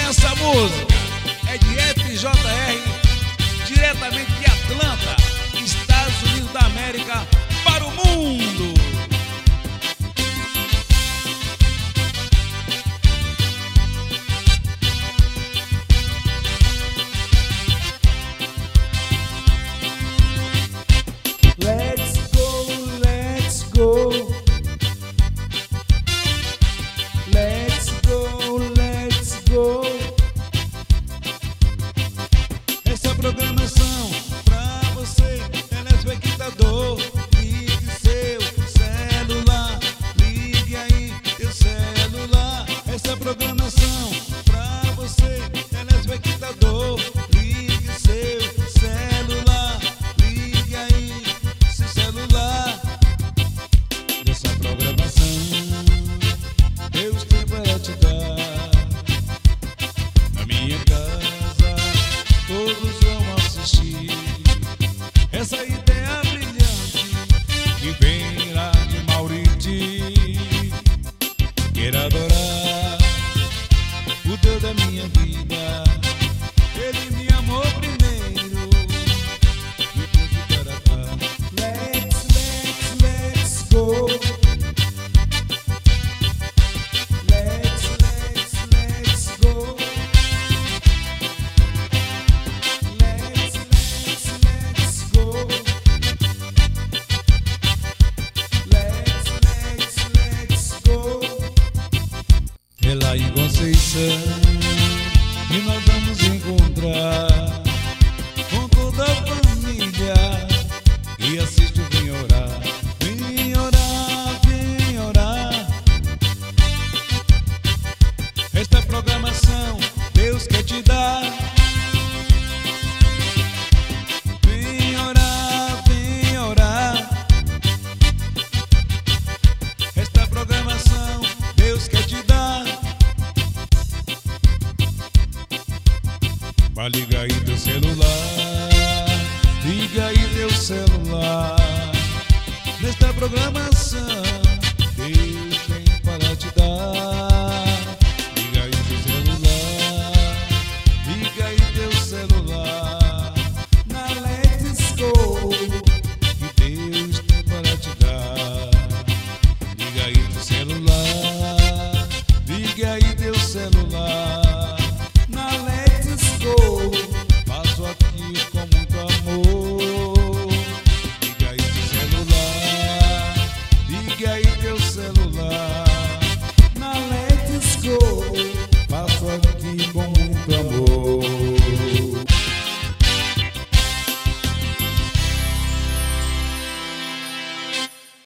Essa música é de FJR, diretamente de Atlanta, Estados Unidos da América, para o mundo. Let's go, let's go. Let's go, let's go. Essa programação pra você, telespectador. Ligue seu celular, ligue aí teu celular. Essa programação pra você, telespectador. Ligue seu celular, ligue aí seu celular. Essa programação Deus tem para te dar. Na minha casa todos vão assistir essa ideia brilhante que vem lá de Mauriti. Quero adorar o Deus da minha vida. Ele me amou primeiro e tudo para cá. Let's go. Let's go. Let's go. Let's go. É lá em Conceição que nós vamos encontrar com toda a família e assiste o Vem Orar. Vem orar, vem orar. Esta programação Deus quer te dar. Vem orar, vem orar. Esta programação Deus quer te dar. Vai ligar aí teu celular, liga aí teu celular. Nesta programação Deus tem para te dar. Liga aí teu celular, liga aí teu celular. Now let's go. Que Deus tem para te dar. Liga aí teu celular, liga aí teu celular.